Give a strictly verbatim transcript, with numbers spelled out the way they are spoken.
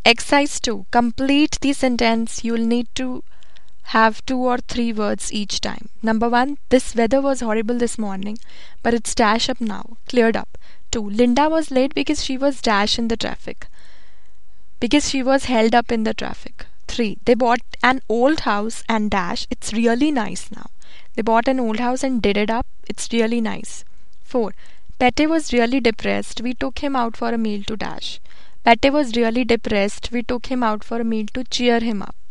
Exercise two. Complete the sentence. You'll need to have two or three words each time. Number one, this weather was horrible this morning, but it's dash up now. Cleared up. Two, Linda was late because she was dash in the traffic. Because she was held up in the traffic. Three, they bought an old house and dash. It's really nice now. They bought an old house and did it up. It's really nice. Four, Pete was really depressed. We took him out for a meal to dash. Pete was really depressed. We took him out for a meal to cheer him up.